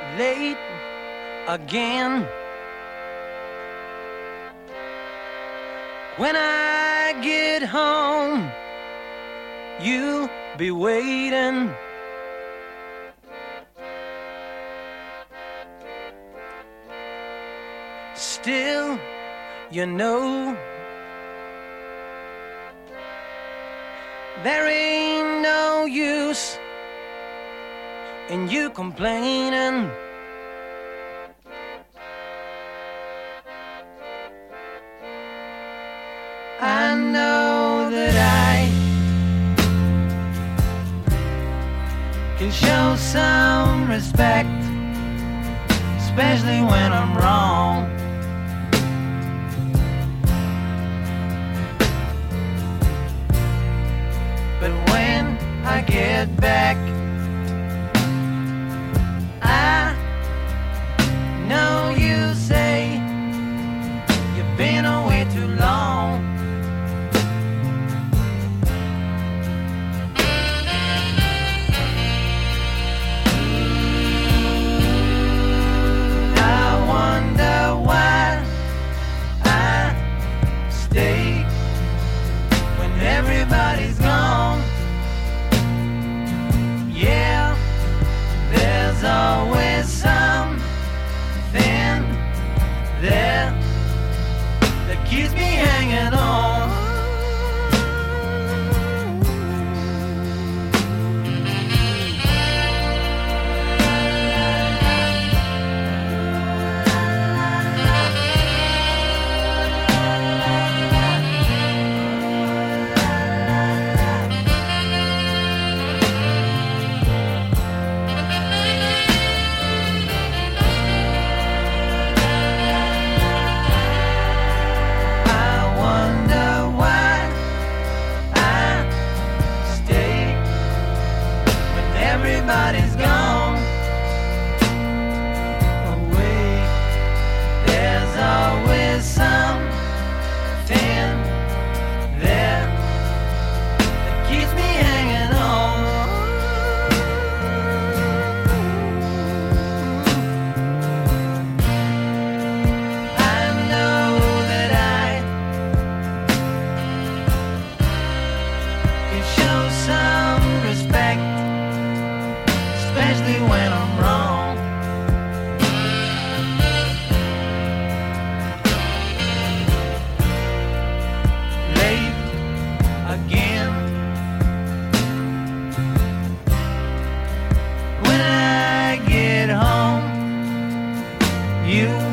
late again. When I get home, you'll be waiting. Still, you know, there ain't no use in you complaining. I know that I can show some respect, especially when I'm wrong. But when I get back, I know you say you've been away too long. I wonder why I stay when everybody's gone. Yeah, there's always something there that keeps me hanging on. Everybody's gone away. There's always something there that keeps me hanging on. I know that I can show some respect, especially when I'm wrong. Late again. When I get home, you